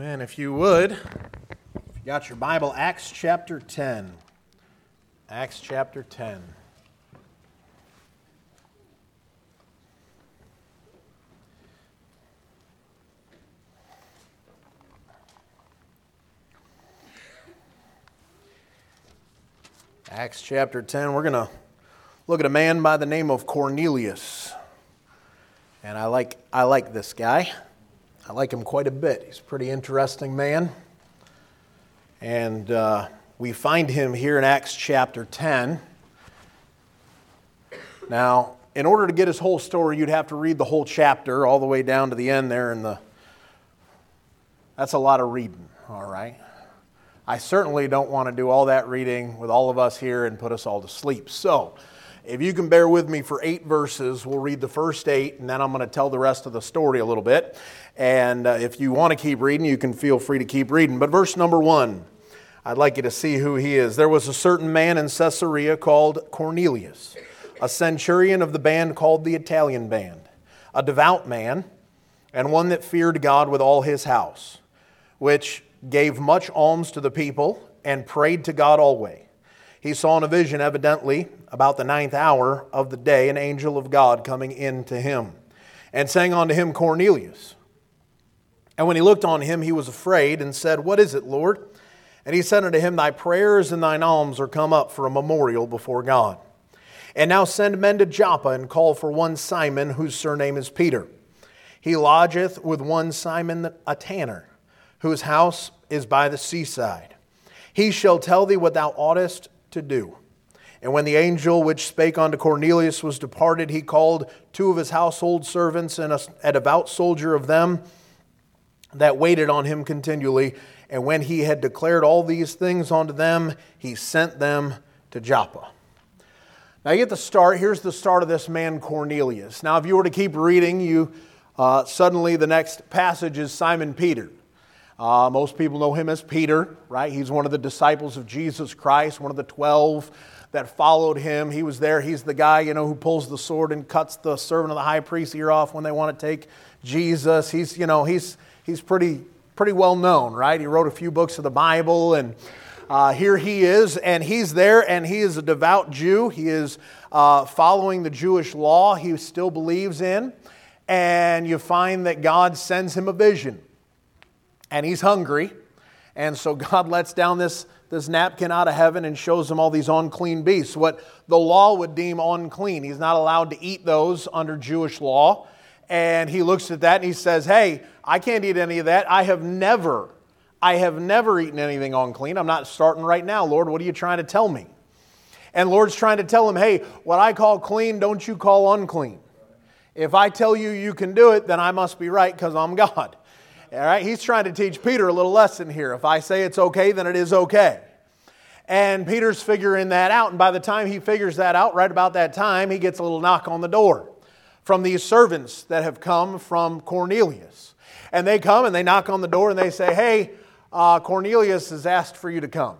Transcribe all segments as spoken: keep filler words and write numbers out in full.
Amen. If you would, if you got your Bible, Acts chapter ten. Acts chapter ten. Acts chapter ten, we're going to look at a man by the name of Cornelius. And I like I like this guy. I like him quite a bit. He's a pretty interesting man. And uh, we find him here in Acts chapter ten. Now, in order to get his whole story, you'd have to read the whole chapter all the way down to the end there. And the that's a lot of reading, all right? I certainly don't want to do all that reading with all of us here and put us all to sleep. So, if you can bear with me for eight verses, we'll read the first eight, and then I'm going to tell the rest of the story a little bit. And uh, if you want to keep reading, you can feel free to keep reading. But verse number one, I'd like you to see who he is. There was a certain man in Caesarea called Cornelius, a centurion of the band called the Italian band, a devout man, and one that feared God with all his house, which gave much alms to the people and prayed to God always. He saw in a vision, evidently, about the ninth hour of the day, an angel of God coming in to him, and saying unto him, Cornelius. And when he looked on him, he was afraid, and said, What is it, Lord? And he said unto him, Thy prayers and thine alms are come up for a memorial before God. And now send men to Joppa, and call for one Simon, whose surname is Peter. He lodgeth with one Simon a tanner, whose house is by the seaside. He shall tell thee what thou oughtest to do. And when the angel which spake unto Cornelius was departed, he called two of his household servants and a, a devout soldier of them that waited on him continually. And when he had declared all these things unto them, he sent them to Joppa. Now you get the start. Here's the start of this man Cornelius. Now if you were to keep reading, you uh, suddenly the next passage is Simon Peter. Uh, most people know him as Peter, right? He's one of the disciples of Jesus Christ, one of the twelve that followed him. He was there. He's the guy, you know, who pulls the sword and cuts the servant of the high priest's ear off when they want to take Jesus. He's, you know, he's he's pretty pretty well known, right? He wrote a few books of the Bible, and uh, here he is, and he's there, and he is a devout Jew. He is uh, following the Jewish law. He still believes in, and you find that God sends him a vision. And he's hungry, and so God lets down this, this napkin out of heaven and shows him all these unclean beasts, what the law would deem unclean. He's not allowed to eat those under Jewish law. And he looks at that and he says, hey, I can't eat any of that. I have never, I have never eaten anything unclean. I'm not starting right now, Lord. What are you trying to tell me? And Lord's trying to tell him, hey, what I call clean, don't you call unclean. If I tell you you can do it, then I must be right because I'm God. All right, he's trying to teach Peter a little lesson here. If I say it's okay, then it is okay. And Peter's figuring that out. And by the time he figures that out, right about that time, he gets a little knock on the door from these servants that have come from Cornelius. And they come and they knock on the door and they say, hey, uh, Cornelius has asked for you to come.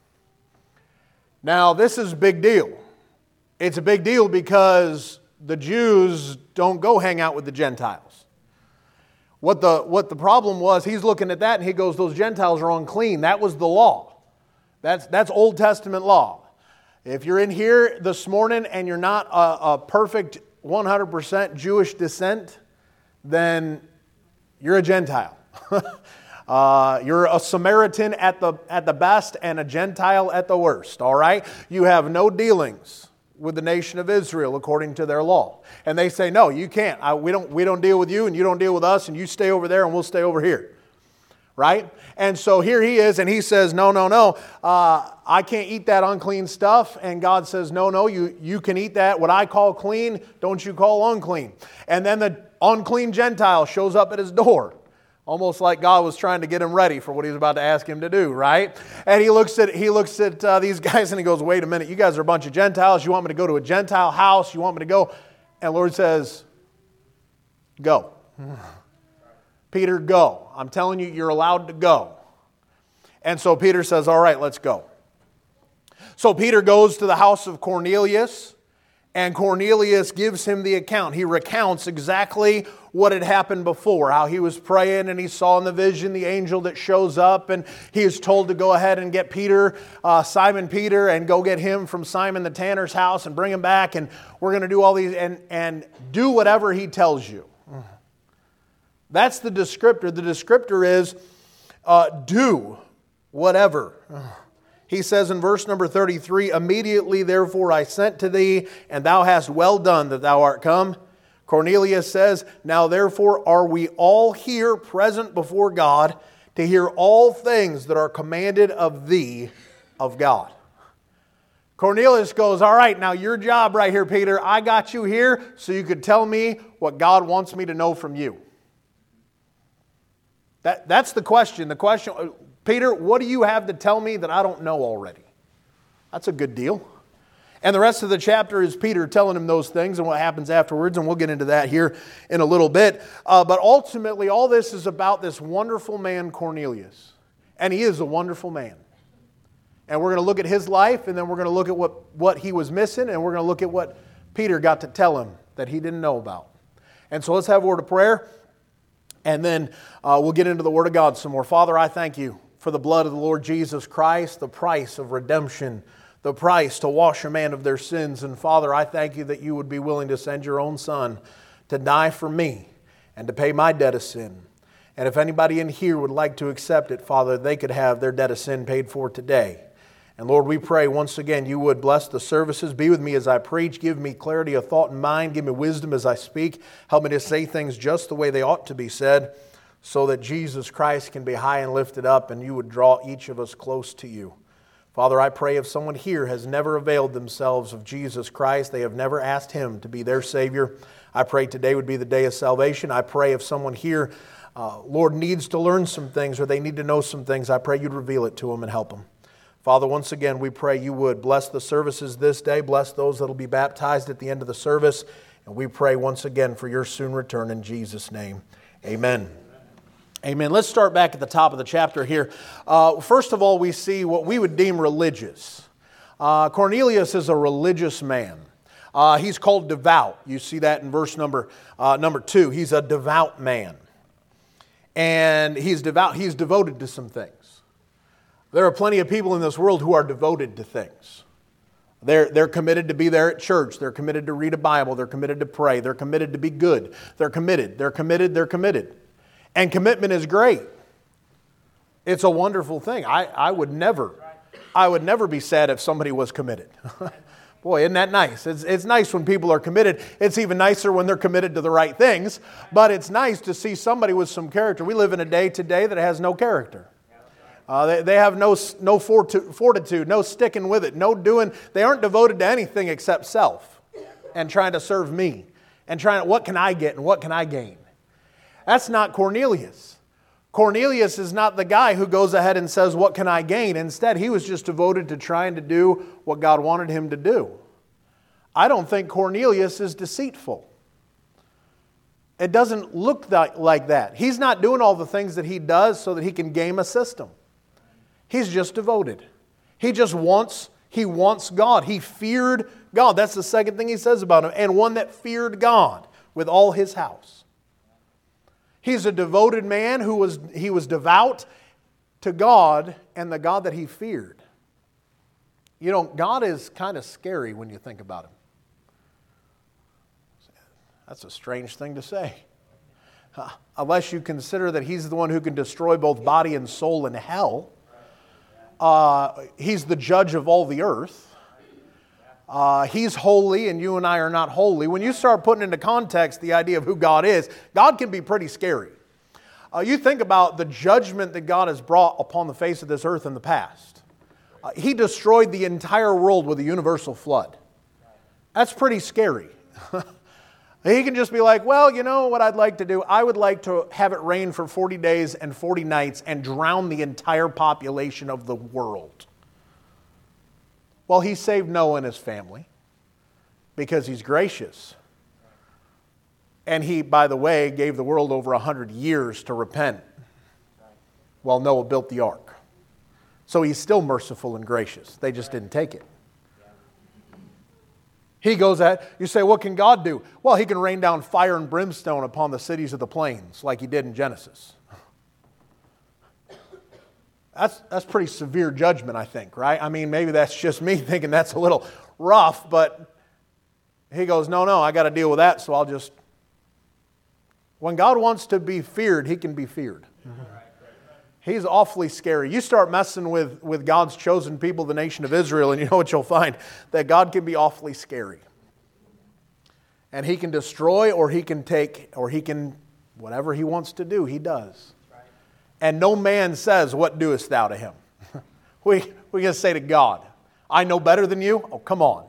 Now, this is a big deal. It's a big deal because the Jews don't go hang out with the Gentiles. What the, what the problem was, he's looking at that and he goes, those Gentiles are unclean. That was the law. That's, that's Old Testament law. If you're in here this morning and you're not a, a perfect one hundred percent Jewish descent, then you're a Gentile. uh, you're a Samaritan at the, at the best and a Gentile at the worst, all right? You have no dealings with the nation of Israel according to their law. And they say, no, you can't. I, we don't we don't deal with you and you don't deal with us and you stay over there and we'll stay over here. Right? And so here he is and he says, no, no, no, uh, I can't eat that unclean stuff. And God says, no, no, you, you can eat that. What I call clean, don't you call unclean. And then the unclean Gentile shows up at his door. Almost like God was trying to get him ready for what he was about to ask him to do, right? And he looks at he looks at uh, these guys and he goes, wait a minute, you guys are a bunch of Gentiles. You want me to go to a Gentile house? You want me to go? And the Lord says, go. Peter, go. I'm telling you, you're allowed to go. And so Peter says, all right, let's go. So Peter goes to the house of Cornelius. And Cornelius gives him the account. He recounts exactly what had happened before, how he was praying and he saw in the vision the angel that shows up, and he is told to go ahead and get Peter, uh, Simon Peter, and go get him from Simon the tanner's house and bring him back, and we're going to do all these, and, and do whatever he tells you. That's the descriptor. The descriptor is uh, do whatever. He says in verse number thirty-three, immediately therefore I sent to thee, and thou hast well done that thou art come. Cornelius says, now therefore are we all here present before God to hear all things that are commanded of thee of God. Cornelius goes, all right, now your job right here, Peter, I got you here so you could tell me what God wants me to know from you. That, that's the question. The question, Peter, what do you have to tell me that I don't know already? That's a good deal. And the rest of the chapter is Peter telling him those things and what happens afterwards, and we'll get into that here in a little bit. Uh, but ultimately, all this is about this wonderful man, Cornelius. And he is a wonderful man. And we're going to look at his life, and then we're going to look at what, what he was missing, and we're going to look at what Peter got to tell him that he didn't know about. And so let's have a word of prayer, and then uh, we'll get into the Word of God some more. Father, I thank you for the blood of the Lord Jesus Christ, the price of redemption, the price to wash a man of their sins. And Father, I thank you that you would be willing to send your own Son to die for me and to pay my debt of sin. And if anybody in here would like to accept it, Father, they could have their debt of sin paid for today. And Lord, we pray once again you would bless the services. Be with me as I preach. Give me clarity of thought and mind. Give me wisdom as I speak. Help me to say things just the way they ought to be said, so that Jesus Christ can be high and lifted up and you would draw each of us close to you. Father, I pray if someone here has never availed themselves of Jesus Christ, they have never asked Him to be their Savior, I pray today would be the day of salvation. I pray if someone here, uh, Lord, needs to learn some things or they need to know some things, I pray you'd reveal it to them and help them. Father, once again, we pray you would bless the services this day, bless those that will be baptized at the end of the service, and we pray once again for your soon return in Jesus' name. Amen. Amen. Let's start back at the top of the chapter here. Uh, first of all, we see what we would deem religious. Uh, Cornelius is a religious man. Uh, he's called devout. You see that in verse number uh, number two. He's a devout man. And he's devout. He's devoted to some things. There are plenty of people in this world who are devoted to things. They're, they're committed to be there at church. They're committed to read a Bible. They're committed to pray. They're committed to be good. They're committed. They're committed. They're committed. And commitment is great. It's a wonderful thing. I, I would never, I would never be sad if somebody was committed. Boy, isn't that nice? It's, it's nice when people are committed. It's even nicer when they're committed to the right things. But it's nice to see somebody with some character. We live in a day today that has no character. Uh, they, they have no, no fortitude, no sticking with it, no doing. They aren't devoted to anything except self and trying to serve me and trying, what can I get and what can I gain? That's not Cornelius. Cornelius is not the guy who goes ahead and says, what can I gain? Instead, he was just devoted to trying to do what God wanted him to do. I don't think Cornelius is deceitful. It doesn't look that, like that. He's not doing all the things that he does so that he can game a system. He's just devoted. He just wants, he wants God. He feared God. That's the second thing he says about him. And one that feared God with all his house. He's a devoted man who was, he was devout to God and the God that he feared. You know, God is kind of scary when you think about him. That's a strange thing to say. Uh, unless you consider that he's the one who can destroy both body and soul in hell. Uh, he's the judge of all the earth. Uh, he's holy and you and I are not holy. When you start putting into context the idea of who God is, God can be pretty scary. Uh, you think about the judgment that God has brought upon the face of this earth in the past. Uh, he destroyed the entire world with a universal flood. That's pretty scary. He can just be like, well, you know what I'd like to do? I would like to have it rain for forty days and forty nights and drown the entire population of the world. Well, he saved Noah and his family because he's gracious. And he, by the way, gave the world over a hundred years to repent while Noah built the ark. So he's still merciful and gracious. They just didn't take it. He goes at, you say, what can God do? Well, He can rain down fire and brimstone upon the cities of the plains like He did in Genesis. That's, that's pretty severe judgment, I think, right? I mean, maybe that's just me thinking that's a little rough, but He goes, no, no, I got to deal with that, so I'll just... When God wants to be feared, He can be feared. He's awfully scary. You start messing with, with God's chosen people, the nation of Israel, and you know what you'll find? That God can be awfully scary. And He can destroy, or He can take, or He can, whatever He wants to do, He does. And no man says, what doest thou to him? we, we can say to God, I know better than you? Oh, come on.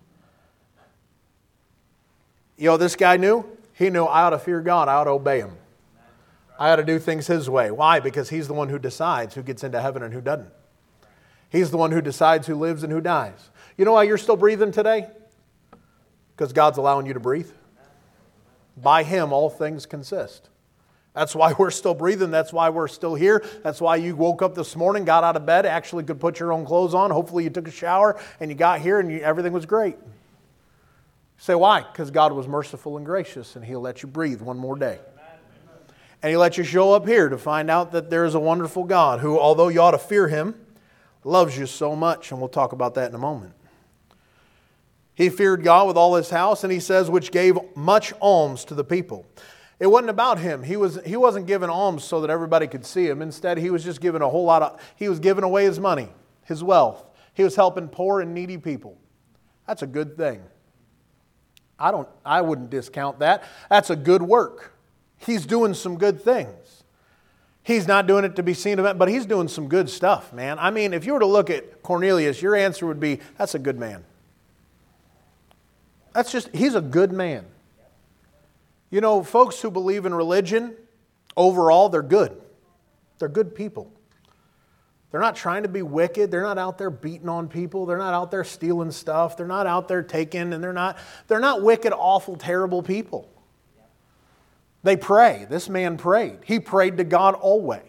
You know what this guy knew? He knew I ought to fear God, I ought to obey Him. I ought to do things His way. Why? Because He's the one who decides who gets into heaven and who doesn't. He's the one who decides who lives and who dies. You know why you're still breathing today? Because God's allowing you to breathe. By Him all things consist. That's why we're still breathing. That's why we're still here. That's why you woke up this morning, got out of bed, actually could put your own clothes on. Hopefully you took a shower and you got here and you, everything was great. You say, why? Because God was merciful and gracious and He'll let you breathe one more day. And He let you show up here to find out that there is a wonderful God who, although you ought to fear Him, loves you so much. And we'll talk about that in a moment. He feared God with all his house, and he says, which gave much alms to the people. It wasn't about him. He, was, he wasn't giving alms so that everybody could see him. Instead, he was just giving a whole lot of, he was giving away his money, his wealth. He was helping poor and needy people. That's a good thing. I don't, I wouldn't discount that. That's a good work. He's doing some good things. He's not doing it to be seen of it, but he's doing some good stuff, man. I mean, if you were to look at Cornelius, your answer would be, that's a good man. That's just, he's a good man. You know, folks who believe in religion, overall, they're good. They're good people. They're not trying to be wicked. They're not out there beating on people. They're not out there stealing stuff. They're not out there taking, and they're not, they're not wicked, awful, terrible people. They pray. This man prayed. He prayed to God always.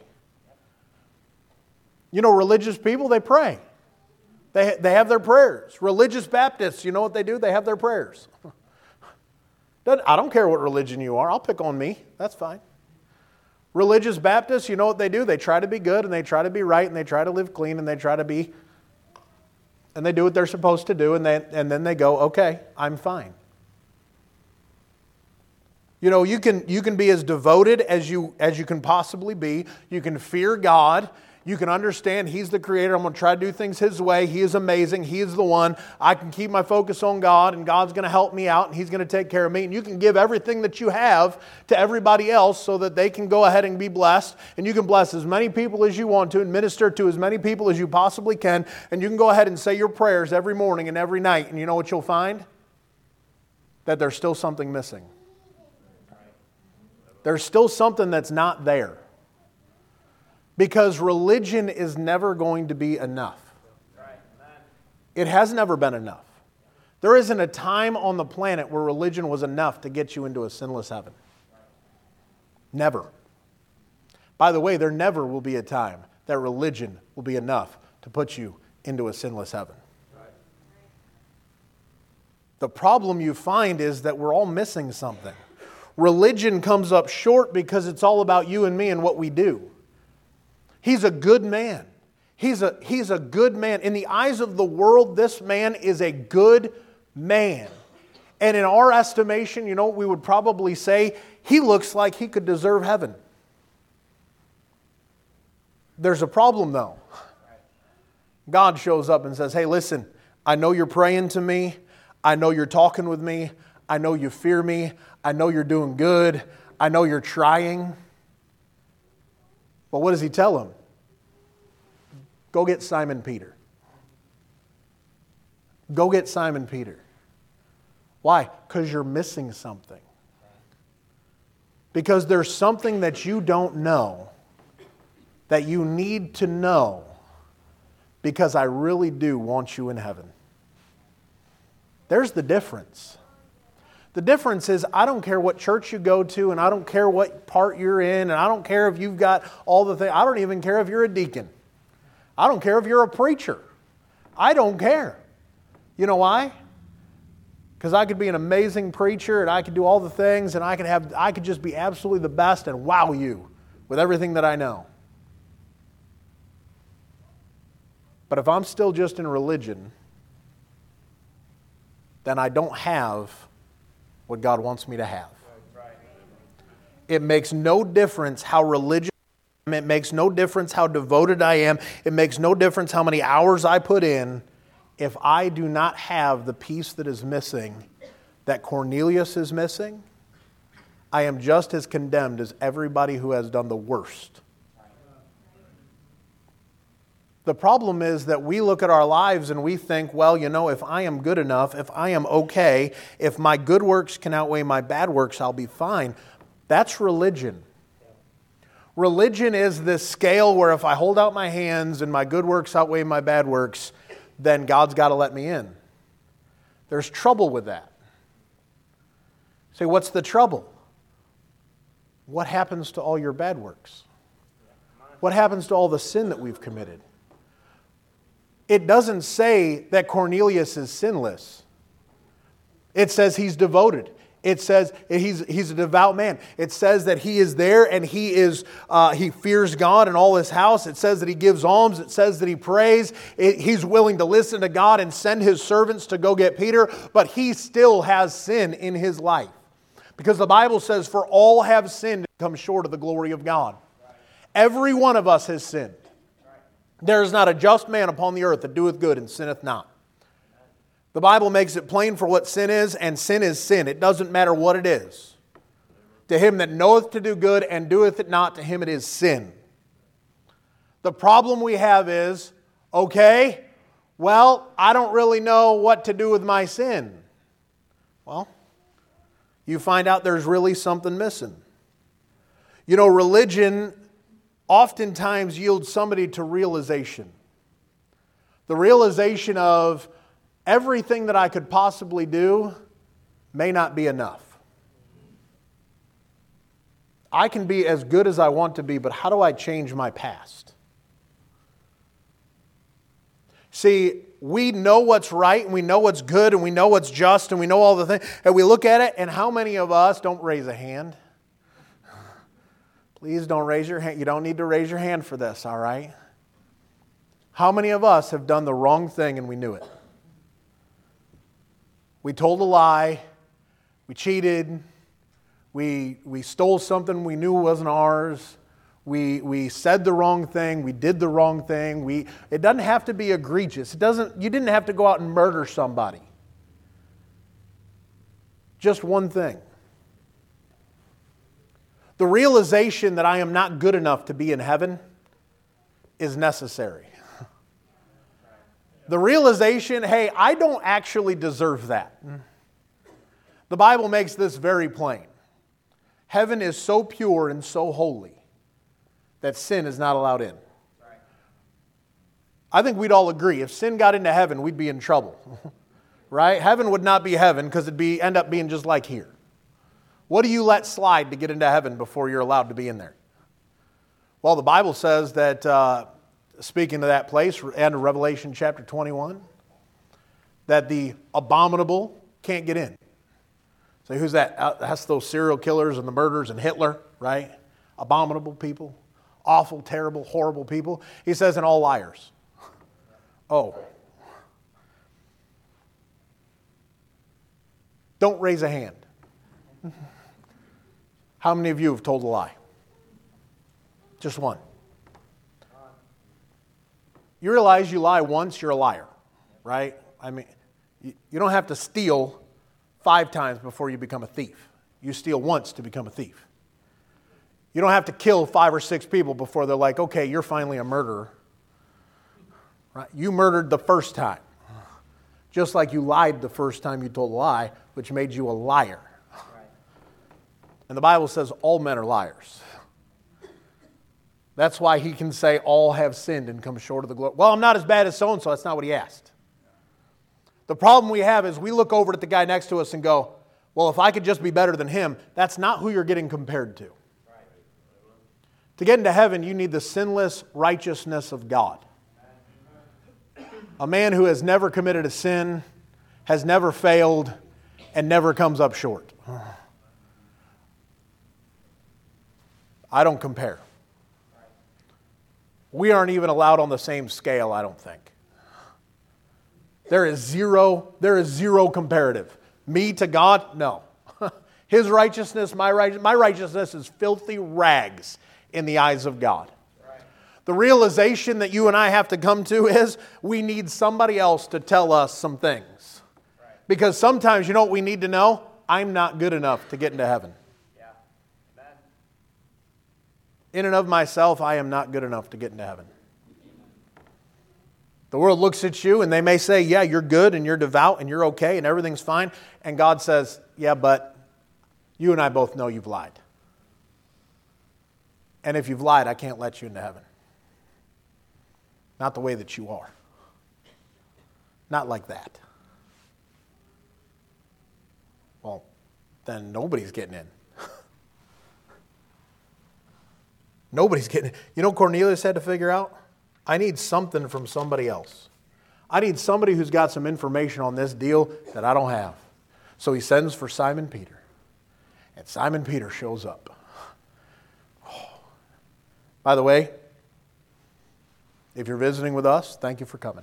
You know, religious people, they pray. They, they have their prayers. Religious Baptists, you know what they do? They have their prayers. I don't care what religion you are. I'll pick on me. That's fine. Religious Baptists, you know what they do? They try to be good and they try to be right and they try to live clean and they try to be, and they do what they're supposed to do and, they, and then they go, okay, I'm fine. You know, you can, you can be as devoted as you, as you can possibly be. You can fear God. You can understand He's the Creator. I'm going to try to do things His way. He is amazing. He is the one. I can keep my focus on God, and God's going to help me out, and He's going to take care of me. And you can give everything that you have to everybody else so that they can go ahead and be blessed. And you can bless as many people as you want to and minister to as many people as you possibly can. And you can go ahead and say your prayers every morning and every night. And you know what you'll find? That there's still something missing. There's still something that's not there. Because religion is never going to be enough. It has never been enough. There isn't a time on the planet where religion was enough to get you into a sinless heaven. Never. By the way, there never will be a time that religion will be enough to put you into a sinless heaven. The problem you find is that we're all missing something. Religion comes up short because it's all about you and me and what we do. He's a good man. He's a, he's a good man. In the eyes of the world, this man is a good man. And in our estimation, you know what we would probably say? He looks like he could deserve heaven. There's a problem though. God shows up and says, hey, listen, I know you're praying to me. I know you're talking with me. I know you fear me. I know you're doing good. I know you're trying. But what does he tell him? Go get Simon Peter. Go get Simon Peter. Why? Because you're missing something. Because there's something that you don't know that you need to know because I really do want you in heaven. There's the difference. The difference is I don't care what church you go to and I don't care what part you're in and I don't care if you've got all the things. I don't even care if you're a deacon. I don't care if you're a preacher. I don't care. You know why? Because I could be an amazing preacher and I could do all the things and I could have I could just be absolutely the best and wow you with everything that I know. But if I'm still just in religion, then I don't have what God wants me to have. It makes no difference how religious I am. It makes no difference how devoted I am. It makes no difference how many hours I put in. If I do not have the piece that is missing, that Cornelius is missing, I am just as condemned as everybody who has done the worst. The problem is that we look at our lives and we think, well, you know, if I am good enough, if I am okay, if my good works can outweigh my bad works, I'll be fine. That's religion. Religion is this scale where if I hold out my hands and my good works outweigh my bad works, then God's got to let me in. There's trouble with that. Say, what's the trouble? What happens to all your bad works? What happens to all the sin that we've committed? It doesn't say that Cornelius is sinless. It says he's devoted. It says he's, he's a devout man. It says that he is there and he is uh, he fears God and all his house. It says that he gives alms. It says that he prays. It, he's willing to listen to God and send his servants to go get Peter. But he still has sin in his life. Because the Bible says, for all have sinned and come short of the glory of God. Every one of us has sinned. There is not a just man upon the earth that doeth good and sinneth not. The Bible makes it plain for what sin is, and sin is sin. It doesn't matter what it is. To him that knoweth to do good and doeth it not, to him it is sin. The problem we have is, okay, well, I don't really know what to do with my sin. Well, you find out there's really something missing. You know, religion oftentimes yields somebody to realization. The realization of everything that I could possibly do may not be enough. I can be as good as I want to be, but how do I change my past? See, we know what's right, and we know what's good, and we know what's just, and we know all the things, and we look at it, and how many of us, don't raise a hand. Please don't raise your hand. You don't need to raise your hand for this, all right? How many of us have done the wrong thing and we knew it? We told a lie, we cheated, we, we stole something we knew wasn't ours, we, we said the wrong thing, we did the wrong thing. We, it doesn't have to be egregious. It doesn't, you didn't have to go out and murder somebody. Just one thing. The realization that I am not good enough to be in heaven is necessary. The realization, hey, I don't actually deserve that. The Bible makes this very plain. Heaven is so pure and so holy that sin is not allowed in. I think we'd all agree, if sin got into heaven, we'd be in trouble. Right? Heaven would not be heaven because it'd be end up being just like here. What do you let slide to get into heaven before you're allowed to be in there? Well, the Bible says that... Uh, Speaking of that place, and of Revelation chapter twenty-one, that the abominable can't get in. So who's that? That's those serial killers and the murderers and Hitler, right? Abominable people, awful, terrible, horrible people. He says, and all liars. Oh. Don't raise a hand. How many of you have told a lie? Just one. You realize you lie once, you're a liar, right? I mean, you don't have to steal five times before you become a thief. You steal once to become a thief. You don't have to kill five or six people before they're like, okay, you're finally a murderer. Right? You murdered the first time. Just like you lied the first time you told a lie, which made you a liar. And the Bible says all men are liars. That's why he can say all have sinned and come short of the glory. Well, I'm not as bad as so-and-so. That's not what he asked. The problem we have is we look over at the guy next to us and go, well, if I could just be better than him, that's not who you're getting compared to. To get into heaven, you need the sinless righteousness of God. A man who has never committed a sin, has never failed, and never comes up short. I don't compare. We aren't even allowed on the same scale, I don't think. There is zero, there is zero comparative. Me to God? No. His righteousness, my righteousness, my righteousness is filthy rags in the eyes of God. Right. The realization that you and I have to come to is we need somebody else to tell us some things. Right. Because sometimes, you know what we need to know? I'm not good enough to get into heaven. Yeah. Amen. In and of myself, I am not good enough to get into heaven. The world looks at you and they may say, yeah, you're good and you're devout and you're okay and everything's fine. And God says, yeah, but you and I both know you've lied. And if you've lied, I can't let you into heaven. Not the way that you are. Not like that. Well, then nobody's getting in. Nobody's getting in. You know what Cornelius had to figure out? I need something from somebody else. I need somebody who's got some information on this deal that I don't have. So he sends for Simon Peter. And Simon Peter shows up. Oh. By the way, if you're visiting with us, thank you for coming.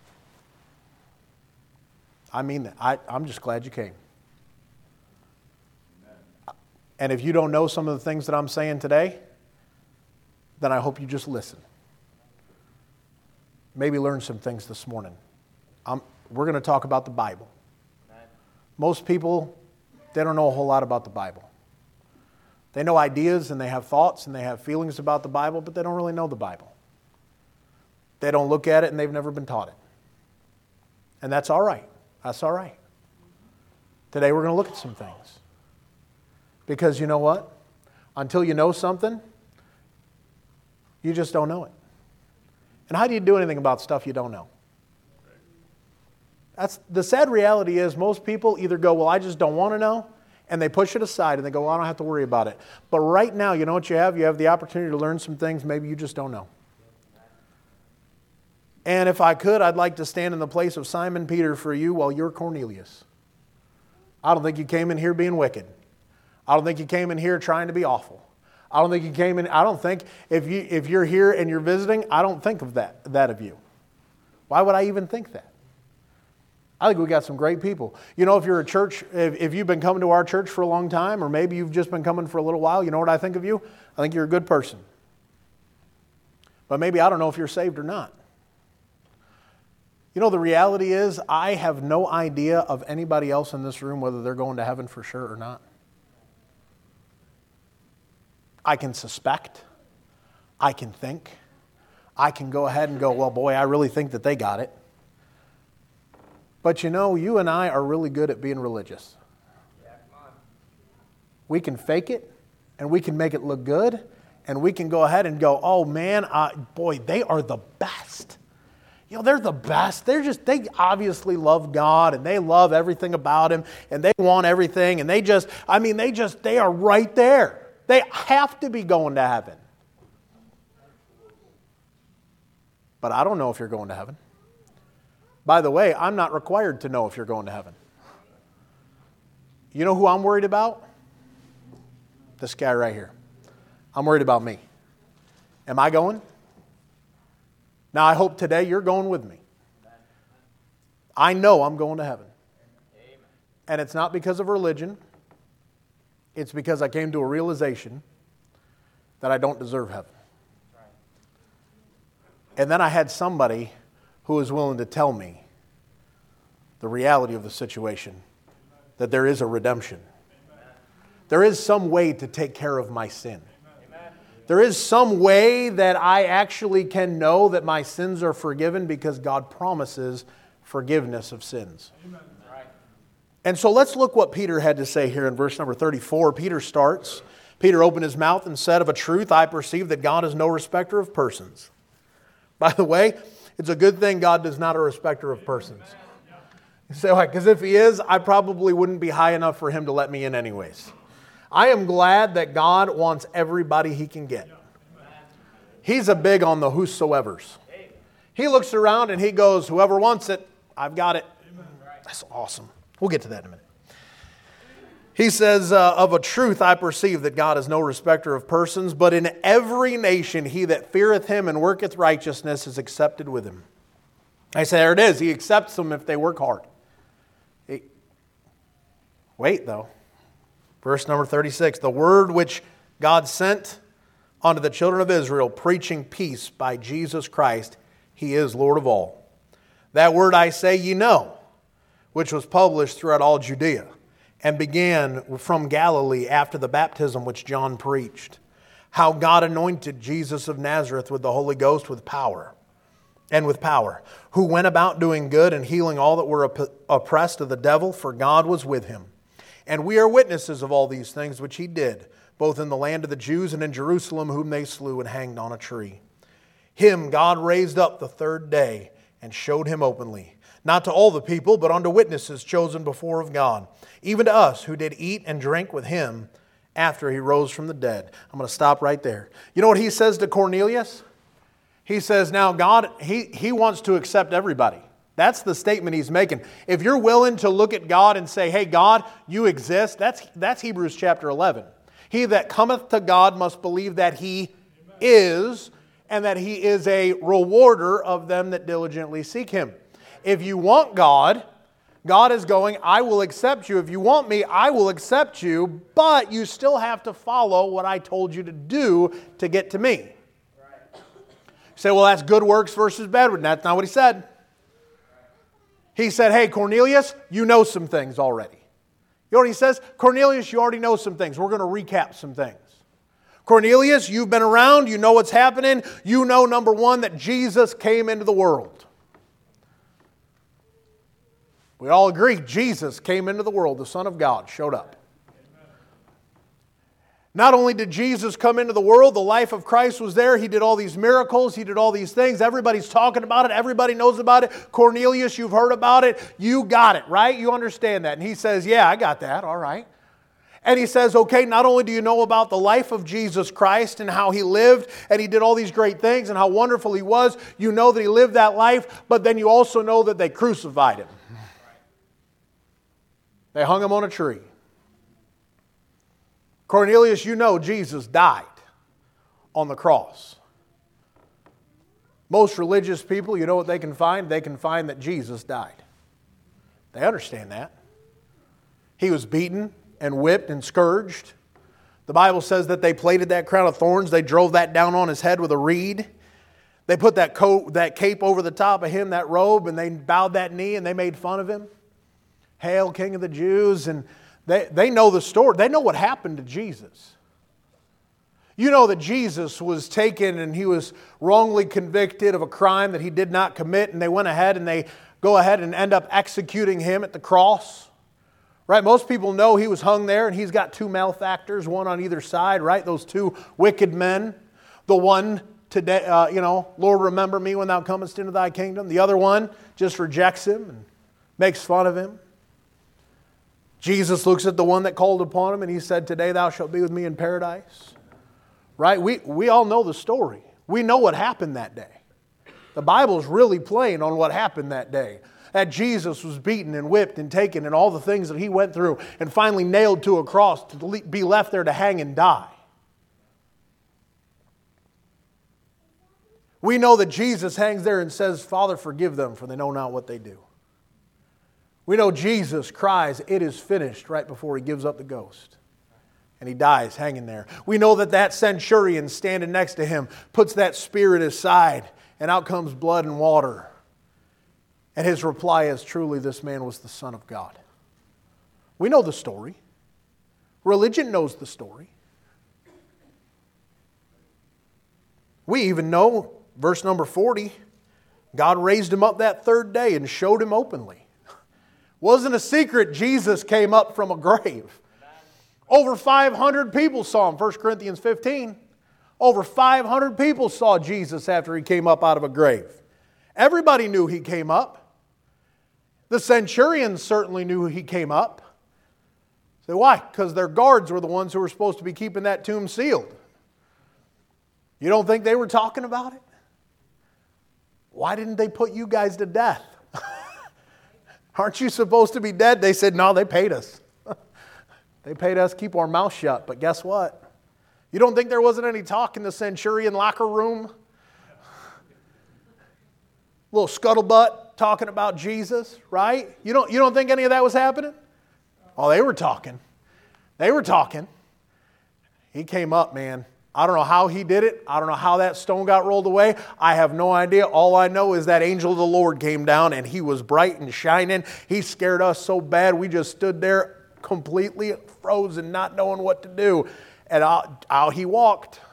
I mean that. I, I'm just glad you came. Amen. And if you don't know some of the things that I'm saying today, then I hope you just listen. Maybe learn some things this morning. I'm, we're going to talk about the Bible. Amen. Most people, they don't know a whole lot about the Bible. They know ideas and they have thoughts and they have feelings about the Bible, but they don't really know the Bible. They don't look at it and they've never been taught it. And that's all right. That's all right. Today we're going to look at some things. Because you know what? Until you know something, you just don't know it. And how do you do anything about stuff you don't know? That's the sad reality is most people either go, well, I just don't want to know, and they push it aside and they go, well, I don't have to worry about it. But right now, you know what you have? You have the opportunity to learn some things maybe you just don't know. And if I could, I'd like to stand in the place of Simon Peter for you while you're Cornelius. I don't think you came in here being wicked. I don't think you came in here trying to be awful. I don't think you came in, I don't think, if, you, if you're here and you're visiting, I don't think of that, that of you. Why would I even think that? I think we got some great people. You know, if you're a church, if, if you've been coming to our church for a long time, or maybe you've just been coming for a little while, you know what I think of you? I think you're a good person. But maybe I don't know if you're saved or not. You know, the reality is I have no idea of anybody else in this room whether they're going to heaven for sure or not. I can suspect. I can think. I can go ahead and go, well, boy, I really think that they got it. But you know, you and I are really good at being religious. Yeah, come on. We can fake it, and we can make it look good, and we can go ahead and go, oh man, uh, boy, they are the best. You know, they're the best. They're just, they obviously love God, and they love everything about Him, and they want everything, and they just, I mean, they just, they are right there. They have to be going to heaven. But I don't know if you're going to heaven. By the way, I'm not required to know if you're going to heaven. You know who I'm worried about? This guy right here. I'm worried about me. Am I going? Now, I hope today you're going with me. I know I'm going to heaven. And it's not because of religion. It's because I came to a realization that I don't deserve heaven. And then I had somebody who was willing to tell me the reality of the situation, that there is a redemption. There is some way to take care of my sin. There is some way that I actually can know that my sins are forgiven because God promises forgiveness of sins. And so let's look what Peter had to say here in verse number thirty-four. Peter starts, Peter opened his mouth and said, of a truth, I perceive that God is no respecter of persons. By the way, it's a good thing God is not a respecter of persons. You say, why? Because if He is, I probably wouldn't be high enough for Him to let me in anyways. I am glad that God wants everybody He can get. He's a big on the whosoevers. He looks around and He goes, whoever wants it, I've got it. That's awesome. We'll get to that in a minute. He says, uh, of a truth I perceive that God is no respecter of persons, but in every nation he that feareth him and worketh righteousness is accepted with him. I say, there it is. He accepts them if they work hard. He, wait, though. Verse number thirty-six. The word which God sent unto the children of Israel, preaching peace by Jesus Christ, he is Lord of all. That word I say ye know, which was published throughout all Judea, and began from Galilee after the baptism which John preached, how God anointed Jesus of Nazareth with the Holy Ghost with power, and with power, who went about doing good and healing all that were oppressed of the devil, for God was with him. And we are witnesses of all these things which he did, both in the land of the Jews and in Jerusalem, whom they slew and hanged on a tree. Him God raised up the third day and showed him openly, not to all the people, but unto witnesses chosen before of God, even to us who did eat and drink with him after he rose from the dead. I'm going to stop right there. You know what he says to Cornelius? He says, now God, he, he wants to accept everybody. That's the statement he's making. If you're willing to look at God and say, hey, God, you exist, that's, that's Hebrews chapter eleven. He that cometh to God must believe that he is, and that he is a rewarder of them that diligently seek him. If you want God, God is going, I will accept you. If you want me, I will accept you, but you still have to follow what I told you to do to get to me. Right. You say, well, that's good works versus bad works. That's not what he said. He said, hey, Cornelius, you know some things already. You know what he says? Cornelius, you already know some things. We're going to recap some things. Cornelius, you've been around. You know what's happening. You know, number one, that Jesus came into the world. We all agree Jesus came into the world. The Son of God showed up. Not only did Jesus come into the world, the life of Christ was there. He did all these miracles. He did all these things. Everybody's talking about it. Everybody knows about it. Cornelius, you've heard about it. You got it, right? You understand that. And he says, yeah, I got that. All right. And he says, okay, not only do you know about the life of Jesus Christ and how he lived and he did all these great things and how wonderful he was, you know that he lived that life, but then you also know that they crucified him. They hung him on a tree. Cornelius, you know Jesus died on the cross. Most religious people, you know what they can find? They can find that Jesus died. They understand that. He was beaten and whipped and scourged. The Bible says that they plaited that crown of thorns. They drove that down on his head with a reed. They put that coat, that cape over the top of him, that robe, and they bowed that knee and they made fun of him. Hail, King of the Jews. And they, they know the story. They know what happened to Jesus. You know that Jesus was taken and he was wrongly convicted of a crime that he did not commit, and they went ahead and they go ahead and end up executing him at the cross. Right? Most people know he was hung there and he's got two malefactors, one on either side, right? Those two wicked men. The one today, uh, you know, Lord, remember me when thou comest into thy kingdom. The other one just rejects him and makes fun of him. Jesus looks at the one that called upon him and he said, today thou shalt be with me in paradise. Right? We, we all know the story. We know what happened that day. The Bible's really plain on what happened that day. That Jesus was beaten and whipped and taken and all the things that he went through and finally nailed to a cross to be left there to hang and die. We know that Jesus hangs there and says, Father, forgive them, for they know not what they do. We know Jesus cries, it is finished, right before he gives up the ghost. And he dies hanging there. We know that that centurion standing next to him puts that spear at his side, and out comes blood and water. And his reply is, truly this man was the Son of God. We know the story. Religion knows the story. We even know, verse number forty, God raised him up that third day and showed him openly. Wasn't a secret Jesus came up from a grave. Over five hundred people saw him, First Corinthians fifteen. Over five hundred people saw Jesus after he came up out of a grave. Everybody knew he came up. The centurions certainly knew he came up. So why? Because their guards were the ones who were supposed to be keeping that tomb sealed. You don't think they were talking about it? Why didn't they put you guys to death? Aren't you supposed to be dead? They said, no, they paid us. They paid us to keep our mouth shut, but guess what? You don't think there wasn't any talk in the centurion locker room? Little scuttlebutt talking about Jesus, right? You don't, you don't think any of that was happening? Oh, they were talking. They were talking. He came up, man. I don't know how he did it. I don't know how that stone got rolled away. I have no idea. All I know is that angel of the Lord came down and he was bright and shining. He scared us so bad we just stood there completely frozen, not knowing what to do. And out, out he walked.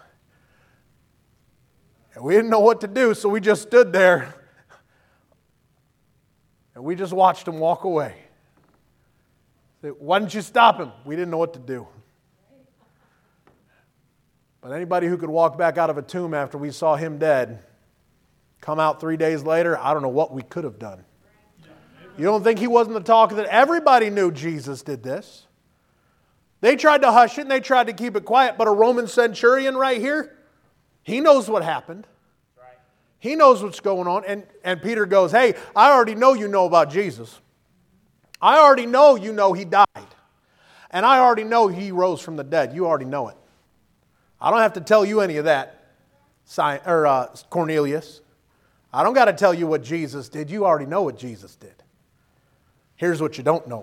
And we didn't know what to do, so we just stood there. And we just watched him walk away. Why didn't you stop him? We didn't know what to do. But anybody who could walk back out of a tomb after we saw him dead, come out three days later, I don't know what we could have done. You don't think he wasn't the talk that everybody knew Jesus did this? They tried to hush it and they tried to keep it quiet, but a Roman centurion right here, he knows what happened. He knows what's going on. And, and Peter goes, hey, I already know you know about Jesus. I already know you know he died. And I already know he rose from the dead. You already know it. I don't have to tell you any of that, or uh, Cornelius. I don't got to tell you what Jesus did. You already know what Jesus did. Here's what you don't know.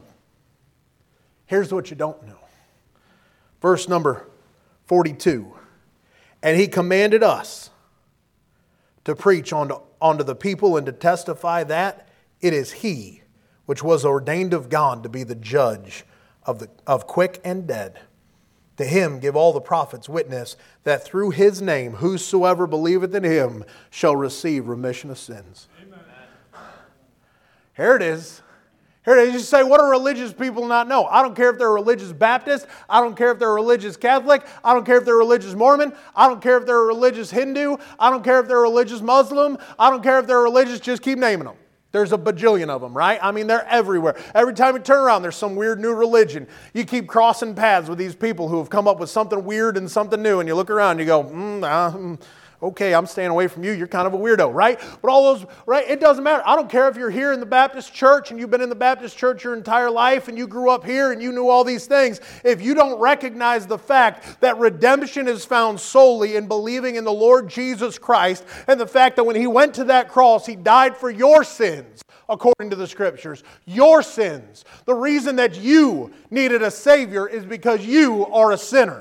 Here's what you don't know. Verse number forty-two. And he commanded us to preach unto, unto the people and to testify that it is he which was ordained of God to be the judge of, the, of quick and dead. To him give all the prophets witness that through his name whosoever believeth in him shall receive remission of sins. Amen. Here it is. Here it is. You say, what do religious people not know? I don't care if they're religious Baptist. I don't care if they're religious Catholic. I don't care if they're religious Mormon. I don't care if they're a religious Hindu. I don't care if they're a religious Muslim. I don't care if they're religious. Just keep naming them. There's a bajillion of them, right? I mean, they're everywhere. Every time you turn around, there's some weird new religion. You keep crossing paths with these people who have come up with something weird and something new, and you look around and you go, mm, uh, okay, I'm staying away from you. You're kind of a weirdo, right? But all those, right? It doesn't matter. I don't care if you're here in the Baptist church and you've been in the Baptist church your entire life and you grew up here and you knew all these things. If you don't recognize the fact that redemption is found solely in believing in the Lord Jesus Christ and the fact that when He went to that cross, He died for your sins, according to the Scriptures. Your sins. The reason that you needed a Savior is because you are a sinner.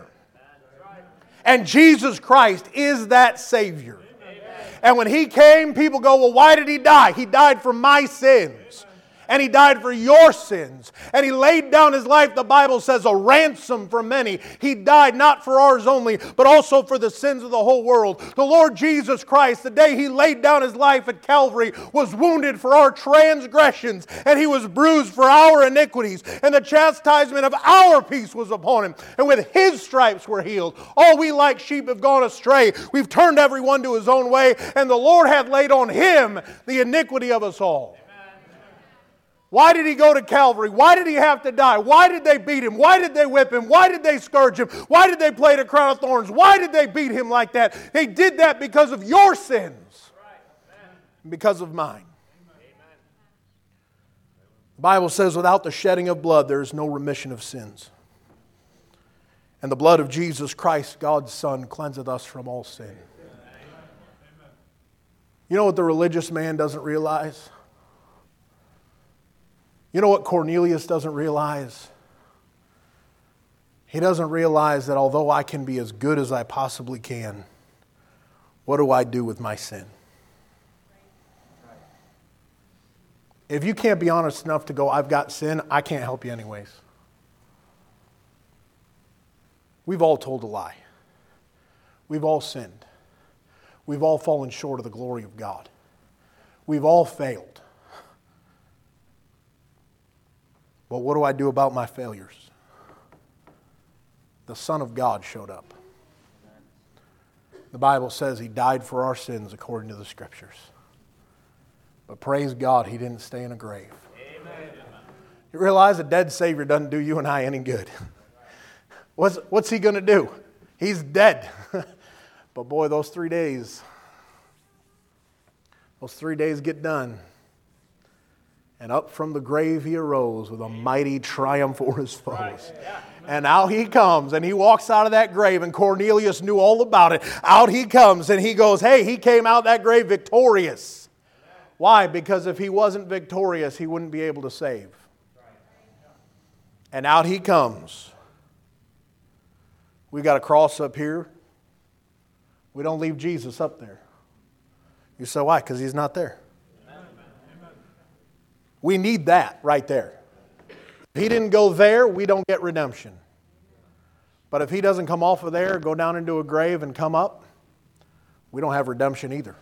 And Jesus Christ is that Savior. And when He came, people go, well, why did He die? He died for my sins. And He died for your sins. And He laid down His life, the Bible says, a ransom for many. He died not for ours only, but also for the sins of the whole world. The Lord Jesus Christ, the day He laid down His life at Calvary, was wounded for our transgressions, and He was bruised for our iniquities. And the chastisement of our peace was upon Him. And with His stripes we're healed. All we like sheep have gone astray. We've turned everyone to his own way, and the Lord hath laid on Him the iniquity of us all. Why did He go to Calvary? Why did He have to die? Why did they beat Him? Why did they whip Him? Why did they scourge Him? Why did they plait a crown of thorns? Why did they beat Him like that? They did that because of your sins. And because of mine. The Bible says, without the shedding of blood, there is no remission of sins. And the blood of Jesus Christ, God's Son, cleanseth us from all sin. You know what the religious man doesn't realize? You know what Cornelius doesn't realize? He doesn't realize that although I can be as good as I possibly can, what do I do with my sin? If you can't be honest enough to go, I've got sin, I can't help you anyways. We've all told a lie. We've all sinned. We've all fallen short of the glory of God. We've all failed. But what do I do about my failures? The Son of God showed up. The Bible says He died for our sins according to the Scriptures. But praise God, He didn't stay in a grave. Amen. You realize a dead Savior doesn't do you and I any good. What's, what's He going to do? He's dead. But boy, those three days, those three days get done. And up from the grave he arose with a mighty triumph over his foes. And out he comes, and he walks out of that grave, and Cornelius knew all about it. Out he comes, and he goes, hey, he came out that grave victorious. Why? Because if he wasn't victorious, he wouldn't be able to save. And out he comes. We got a cross up here. We don't leave Jesus up there. You say, why? Because he's not there. We need that right there. If he didn't go there, we don't get redemption. But if he doesn't come off of there, go down into a grave and come up, we don't have redemption either.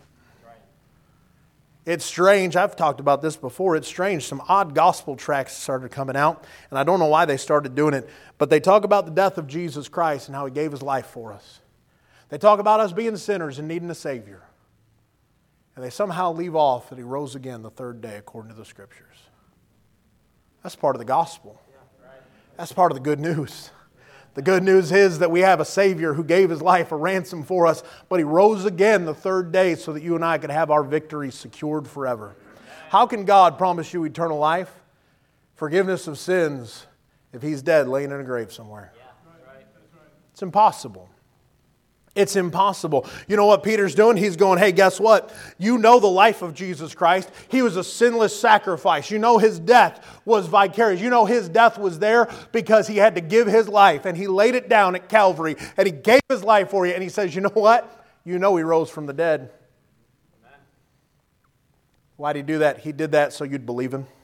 It's strange. I've talked about this before. It's strange. Some odd gospel tracts started coming out, and I don't know why they started doing it, but they talk about the death of Jesus Christ and how he gave his life for us. They talk about us being sinners and needing a Savior. And they somehow leave off that he rose again the third day according to the Scriptures. That's part of the gospel. That's part of the good news. The good news is that we have a Savior who gave his life a ransom for us, but he rose again the third day so that you and I could have our victory secured forever. How can God promise you eternal life, forgiveness of sins, if he's dead laying in a grave somewhere? It's impossible. It's impossible. You know what Peter's doing? He's going, hey, guess what? You know the life of Jesus Christ. He was a sinless sacrifice. You know his death was vicarious. You know his death was there because he had to give his life. And he laid it down at Calvary. And he gave his life for you. And he says, you know what? You know he rose from the dead. Amen. Why did he do that? He did that so you'd believe him.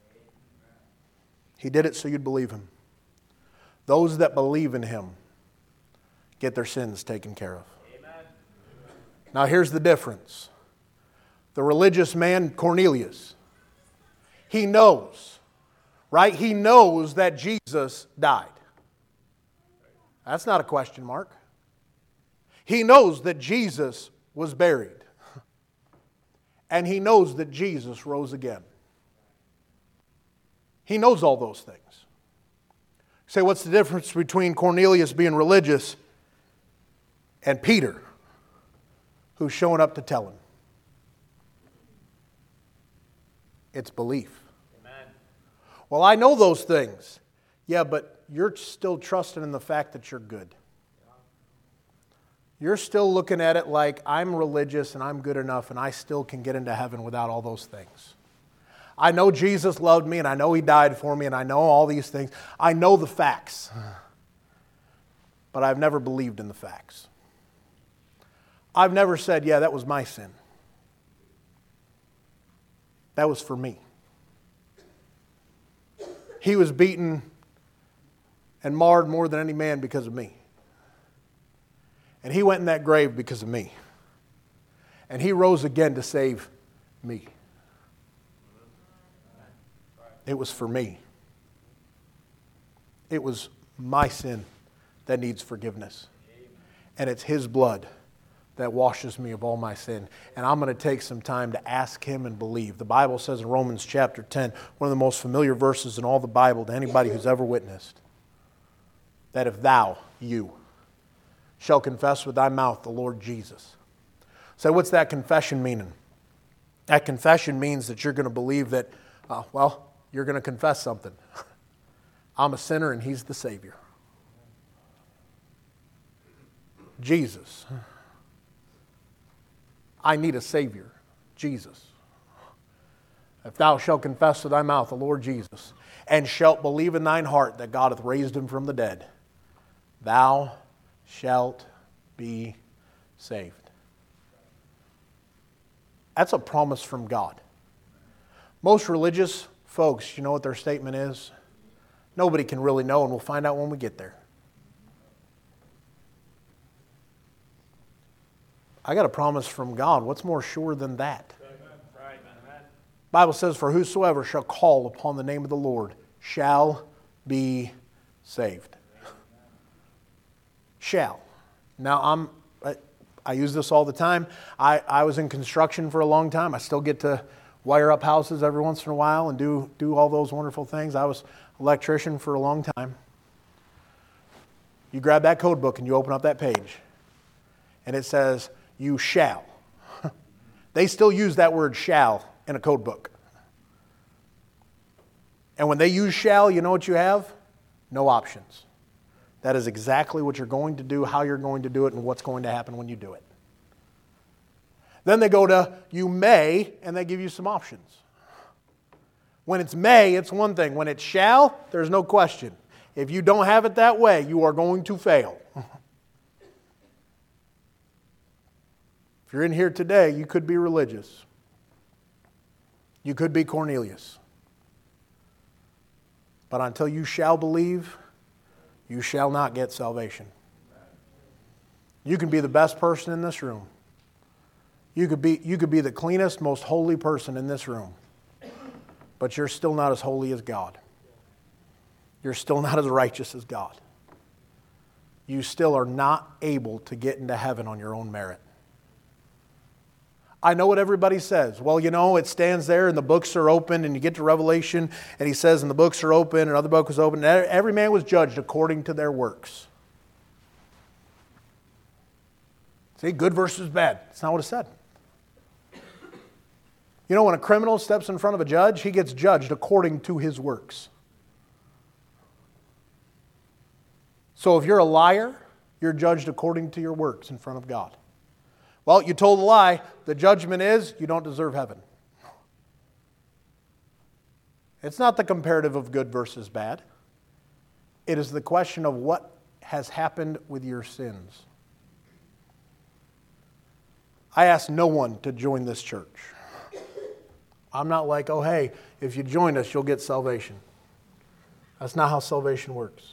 He did it so you'd believe him. Those that believe in him get their sins taken care of. Amen. Now here's the difference. The religious man, Cornelius, he knows, right? He knows that Jesus died. That's not a question mark. He knows that Jesus was buried. And he knows that Jesus rose again. He knows all those things. You say, what's the difference between Cornelius being religious and Peter, who's showing up to tell him? It's belief. Amen. Well, I know those things. Yeah, but you're still trusting in the fact that you're good. You're still looking at it like I'm religious and I'm good enough and I still can get into heaven without all those things. I know Jesus loved me and I know he died for me and I know all these things. I know the facts. But I've never believed in the facts. I've never said, yeah, that was my sin. That was for me. He was beaten and marred more than any man because of me. And he went in that grave because of me. And he rose again to save me. It was for me. It was my sin that needs forgiveness. And it's his blood that washes me of all my sin. And I'm going to take some time to ask him and believe. The Bible says in Romans chapter ten, one of the most familiar verses in all the Bible to anybody who's ever witnessed, that if thou, you, shall confess with thy mouth the Lord Jesus. So what's that confession meaning? That confession means that you're going to believe that, uh, well, you're going to confess something. I'm a sinner and he's the Savior. Jesus. I need a Savior, Jesus. If thou shalt confess with thy mouth the Lord Jesus, and shalt believe in thine heart that God hath raised him from the dead, thou shalt be saved. That's a promise from God. Most religious folks, you know what their statement is? Nobody can really know, and we'll find out when we get there. I got a promise from God. What's more sure than that? Right. The Bible says, for whosoever shall call upon the name of the Lord shall be saved. Shall. Now, I'm, I, I use this all the time. I, I was in construction for a long time. I still get to wire up houses every once in a while and do, do all those wonderful things. I was an electrician for a long time. You grab that code book and you open up that page. And it says, you shall. They still use that word shall in a code book. And when they use shall, you know what you have? No options. That is exactly what you're going to do, how you're going to do it, and what's going to happen when you do it. Then they go to you may, and they give you some options. When it's may, it's one thing. When it's shall, there's no question. If you don't have it that way, you are going to fail. If you're in here today, you could be religious. You could be Cornelius. But until you shall believe, you shall not get salvation. You can be the best person in this room. You could be, you could be the cleanest, most holy person in this room. But you're still not as holy as God. You're still not as righteous as God. You still are not able to get into heaven on your own merit. I know what everybody says. Well, you know, it stands there and the books are open, and you get to Revelation and he says, and the books are open, and another book was open, and every man was judged according to their works. See, good versus bad. That's not what it said. You know, when a criminal steps in front of a judge, he gets judged according to his works. So if you're a liar, you're judged according to your works in front of God. Well, you told a lie. The judgment is you don't deserve heaven. It's not the comparative of good versus bad. It is the question of what has happened with your sins. I ask no one to join this church. I'm not like, oh, hey, if you join us, you'll get salvation. That's not how salvation works.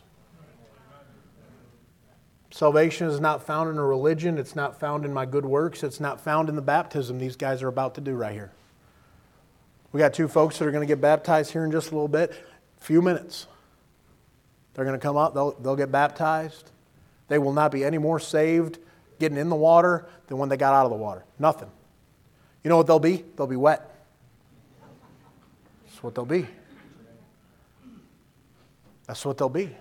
Salvation is not found in a religion. It's not found in my good works. It's not found in the baptism these guys are about to do right here. We got two folks that are going to get baptized here in just a little bit. A few minutes. They're going to come up. They'll, they'll get baptized. They will not be any more saved getting in the water than when they got out of the water. Nothing. You know what they'll be? They'll be wet. That's what they'll be. That's what they'll be.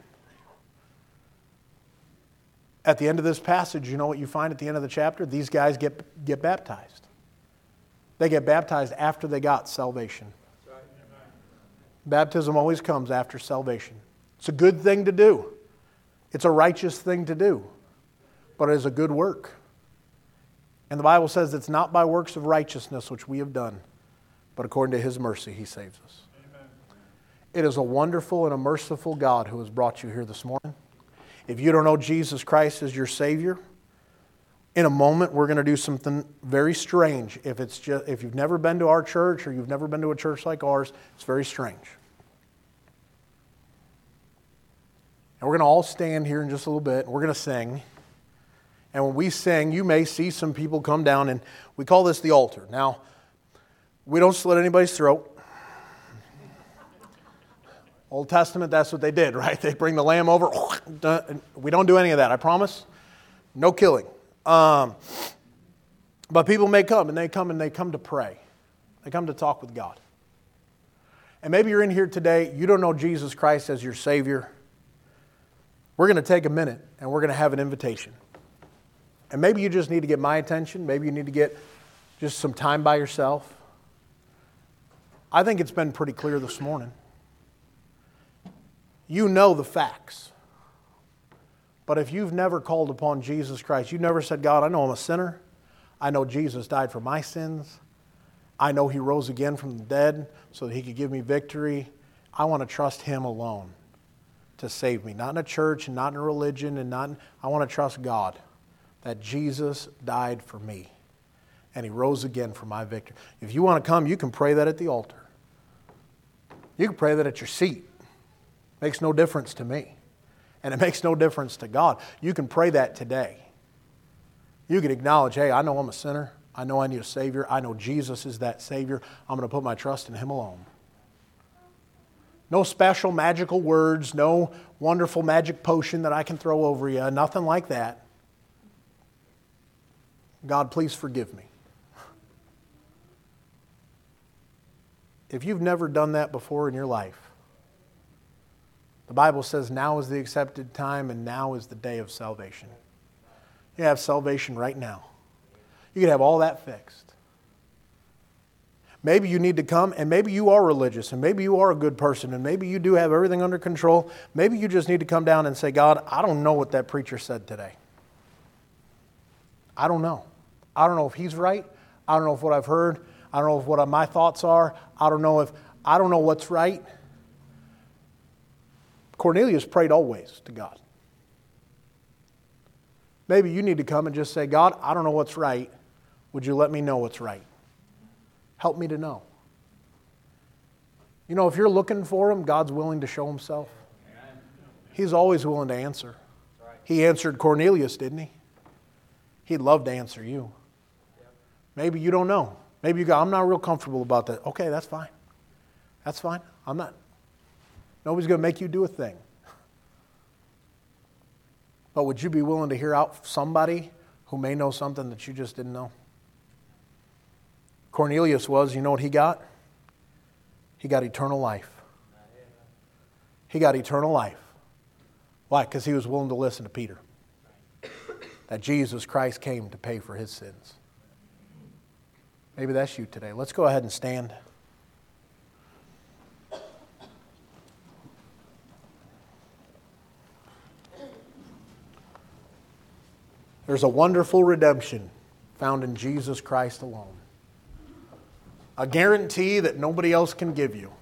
At the end of this passage, you know what you find at the end of the chapter? These guys get, get baptized. They get baptized after they got salvation. Baptism always comes after salvation. It's a good thing to do. It's a righteous thing to do. But it is a good work. And the Bible says it's not by works of righteousness which we have done, but according to His mercy He saves us. Amen. It is a wonderful and a merciful God who has brought you here this morning. If you don't know Jesus Christ as your Savior, in a moment we're going to do something very strange. If it's just, if you've never been to our church or you've never been to a church like ours, it's very strange. And we're going to all stand here in just a little bit, and we're going to sing. And when we sing, you may see some people come down, and we call this the altar. Now, we don't slit anybody's throat. Old Testament, that's what they did, right? They bring the lamb over. We don't do any of that, I promise. No killing. Um, but people may come, and they come and they come to pray. They come to talk with God. And maybe you're in here today, you don't know Jesus Christ as your Savior. We're going to take a minute, and we're going to have an invitation. And maybe you just need to get my attention. Maybe you need to get just some time by yourself. I think it's been pretty clear this morning. You know the facts. But if you've never called upon Jesus Christ, you've never said, God, I know I'm a sinner. I know Jesus died for my sins. I know He rose again from the dead so that He could give me victory. I want to trust Him alone to save me. Not in a church and not in a religion. and not. In, I want to trust God that Jesus died for me and He rose again for my victory. If you want to come, you can pray that at the altar. You can pray that at your seat. Makes no difference to me. And it makes no difference to God. You can pray that today. You can acknowledge, hey, I know I'm a sinner. I know I need a Savior. I know Jesus is that Savior. I'm going to put my trust in Him alone. No special magical words. No wonderful magic potion that I can throw over you. Nothing like that. God, please forgive me. If you've never done that before in your life, the Bible says now is the accepted time and now is the day of salvation. You have salvation right now. You can have all that fixed. Maybe you need to come, and maybe you are religious, and maybe you are a good person, and maybe you do have everything under control. Maybe you just need to come down and say, God, I don't know what that preacher said today. I don't know. I don't know if he's right. I don't know if what I've heard. I don't know if what my thoughts are. I don't know if, I don't know what's right. Cornelius prayed always to God. Maybe you need to come and just say, God, I don't know what's right. Would you let me know what's right? Help me to know. You know, if you're looking for Him, God's willing to show Himself. He's always willing to answer. He answered Cornelius, didn't He? He'd love to answer you. Maybe you don't know. Maybe you go, I'm not real comfortable about that. Okay, that's fine. That's fine. I'm not. Nobody's going to make you do a thing. But would you be willing to hear out somebody who may know something that you just didn't know? Cornelius was, you know what he got? He got eternal life. He got eternal life. Why? Because he was willing to listen to Peter. That Jesus Christ came to pay for his sins. Maybe that's you today. Let's go ahead and stand. There's a wonderful redemption found in Jesus Christ alone. A guarantee that nobody else can give you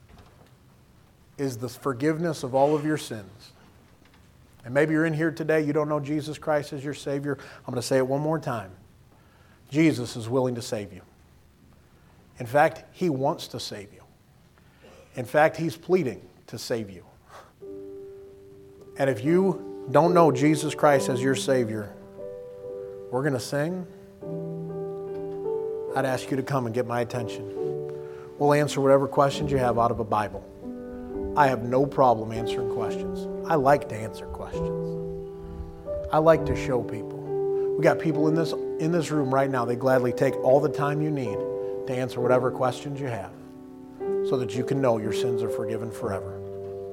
is the forgiveness of all of your sins. And maybe you're in here today, you don't know Jesus Christ as your Savior. I'm going to say it one more time. Jesus is willing to save you. In fact, He wants to save you. In fact, He's pleading to save you. And if you don't know Jesus Christ as your Savior, we're going to sing. I'd ask you to come and get my attention. We'll answer whatever questions you have out of a Bible. I have no problem answering questions. I like to answer questions. I like to show people. We got people in this in this room right now. They gladly take all the time you need to answer whatever questions you have so that you can know your sins are forgiven forever.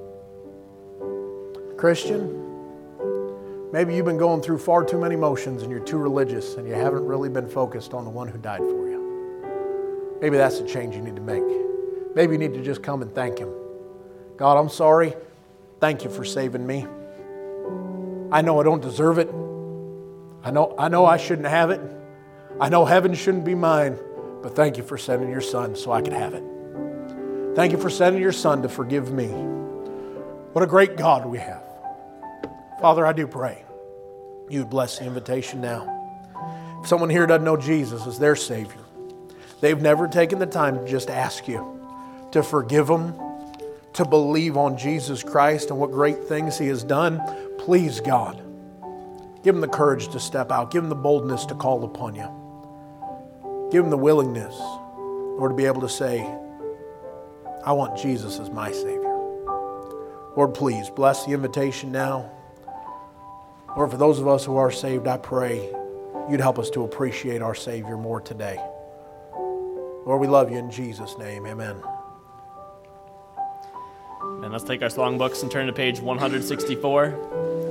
Christian, maybe you've been going through far too many motions and you're too religious and you haven't really been focused on the one who died for you. Maybe that's a change you need to make. Maybe you need to just come and thank Him. God, I'm sorry. Thank you for saving me. I know I don't deserve it. I know, I know I shouldn't have it. I know heaven shouldn't be mine. But thank you for sending your Son so I could have it. Thank you for sending your Son to forgive me. What a great God we have. Father, I do pray you would bless the invitation now. If someone here doesn't know Jesus as their Savior, they've never taken the time to just ask you to forgive them, to believe on Jesus Christ and what great things He has done, please, God, give them the courage to step out. Give them the boldness to call upon you. Give them the willingness, Lord, to be able to say, I want Jesus as my Savior. Lord, please bless the invitation now. Lord, for those of us who are saved, I pray you'd help us to appreciate our Savior more today. Lord, we love you in Jesus' name. Amen. And let's take our songbooks and turn to page one sixty-four.